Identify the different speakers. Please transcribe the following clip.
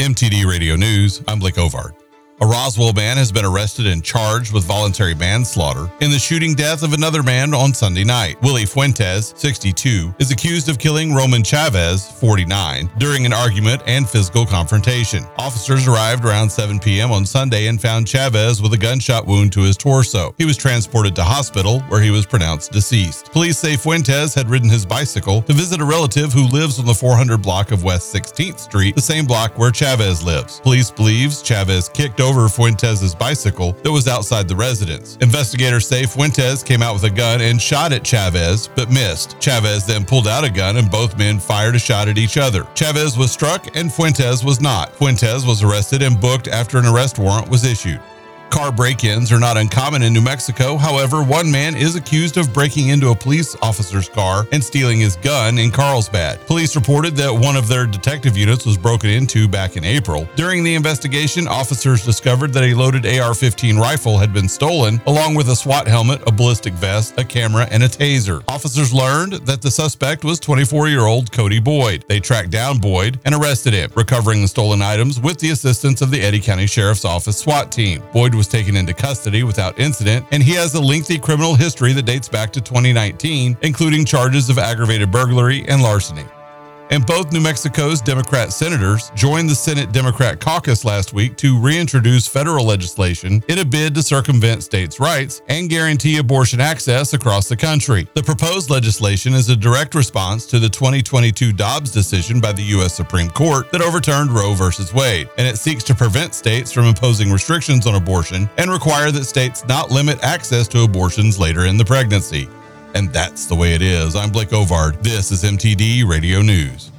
Speaker 1: MTD Radio News, I'm Blake Ovard. A Roswell man has been arrested and charged with voluntary manslaughter in the shooting death of another man on Sunday night. Willie Fuentes, 62, is accused of killing Roman Chavez, 49, during an argument and physical confrontation. Officers arrived around 7 p.m. on Sunday and found Chavez with a gunshot wound to his torso. He was transported to hospital, where he was pronounced deceased. Police say Fuentes had ridden his bicycle to visit a relative who lives on the 400 block of West 16th Street, the same block where Chavez lives. Police believes Chavez kicked over Fuentes' bicycle that was outside the residence. Investigators say Fuentes came out with a gun and shot at Chavez, but missed. Chavez then pulled out a gun and both men fired a shot at each other. Chavez was struck and Fuentes was not. Fuentes was arrested and booked after an arrest warrant was issued. Car break-ins are not uncommon in New Mexico. However, one man is accused of breaking into a police officer's car and stealing his gun in Carlsbad. Police reported that one of their detective units was broken into back in April. During the investigation, officers discovered that a loaded AR-15 rifle had been stolen, along with a SWAT helmet, a ballistic vest, a camera, and a taser. Officers learned that the suspect was 24-year-old Cody Boyd. They tracked down Boyd and arrested him, recovering the stolen items with the assistance of the Eddy County Sheriff's Office SWAT team. Boyd was taken into custody without incident, and he has a lengthy criminal history that dates back to 2019, including charges of aggravated burglary and larceny. And both New Mexico's Democrat senators joined the Senate Democrat caucus last week to reintroduce federal legislation in a bid to circumvent states' rights and guarantee abortion access across the country. The proposed legislation is a direct response to the 2022 Dobbs decision by the U.S. Supreme Court that overturned Roe v. Wade, and it seeks to prevent states from imposing restrictions on abortion and require that states not limit access to abortions later in the pregnancy. And that's the way it is. I'm Blake Ovard. This is MTD Radio News.